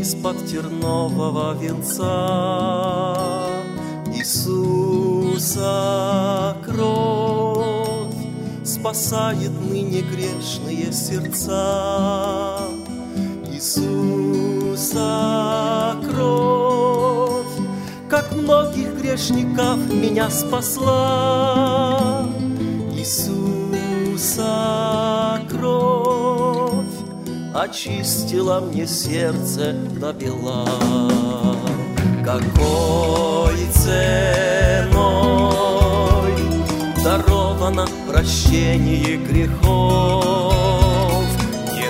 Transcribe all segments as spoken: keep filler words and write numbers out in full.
из-под тернового венца. Иисуса кровь спасает ныне грешные сердца. Иисуса кровь, как многих грешников, меня спасла. Иисуса кровь очистила мне сердце до бела. Какой ценой даровано прощение грехов, не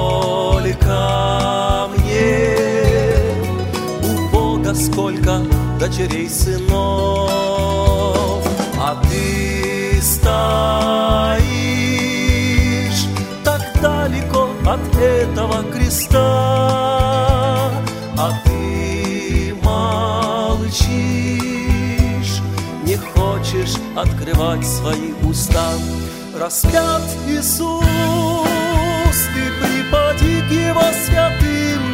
только мне, у Бога сколько дочерей, сынов, а ты стоишь так далеко от этого креста, а ты молчишь, не хочешь открывать свои уста. Распят Иисус, ты припади к Его святым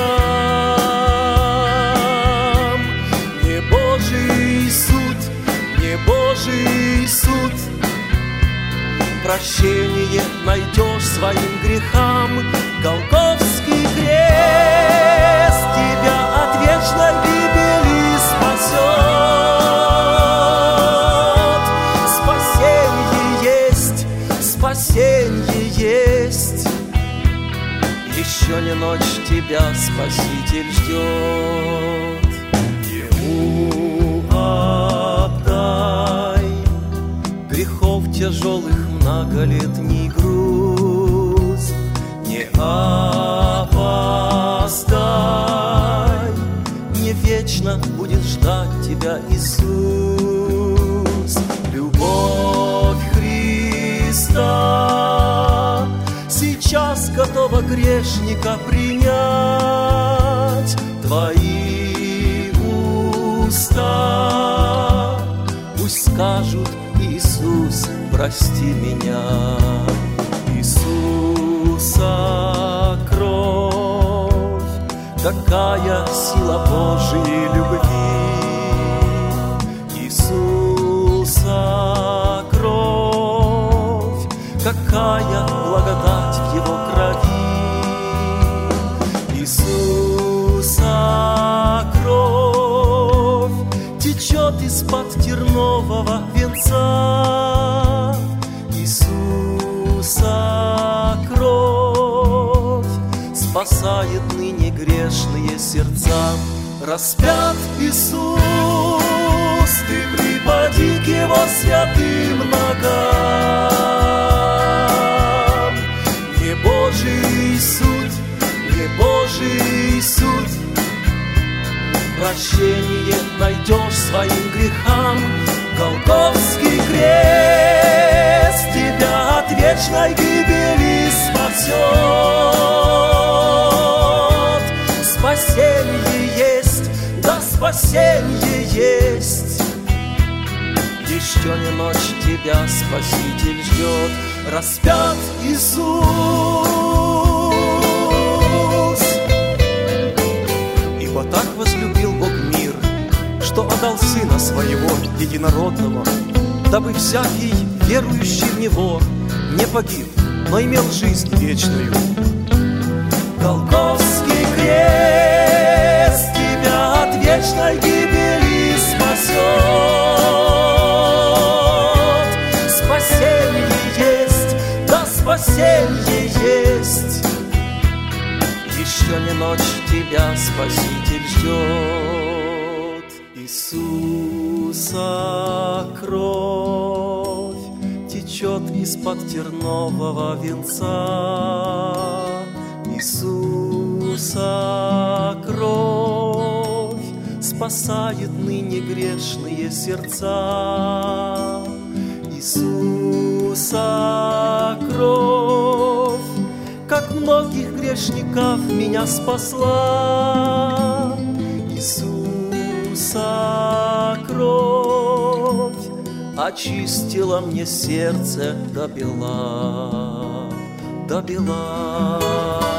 ногам. Не Божий суд, не Божий суд, прощение найдешь своим грехам. Голгофский крест тебя от вечной гибели спасет. Спасенье есть, спасенье есть. Еще не ночь, тебя Спаситель ждет. Ему отдай грехов тяжелых многолетний груз, не опоздай, не вечно будет ждать тебя Иисус. Любовь Христа сейчас готова грешника принять. Твои уста пусть скажут: Иисус, прости меня. Иисуса кровь, какая сила Божией любви. Иисуса кровь, какая благодать в Его крови. Иисуса кровь течет из-под тернового венца. Иисуса кровь спасает ныне грешные сердца. Распят Иисус, ты припади к Его святым ногам. Не Божий суд, не Божий суд, прощение найдешь своим грехам. Голгофский крест тебя от вечной гибели спасет. Спасенье есть, да спасенье есть. Еще не ночь, тебя Спаситель ждет. Распят Иисус. Ибо так возлюбил Бог мир, что отдал Сына Своего Единородного, дабы всякий, верующий в Него, не погиб, но имел жизнь вечную. Голгофский крест тебя от вечной гибели спасет. Спасенье есть, да спасенье есть. Еще не ночь, тебя Спаситель ждет. Иисуса кровь течет из-под тернового венца. Иисуса кровь спасает ныне грешные сердца. Иисуса кровь, как многих грешников, меня спасла. Иисуса кровь очистила мне сердце до бела, до бела.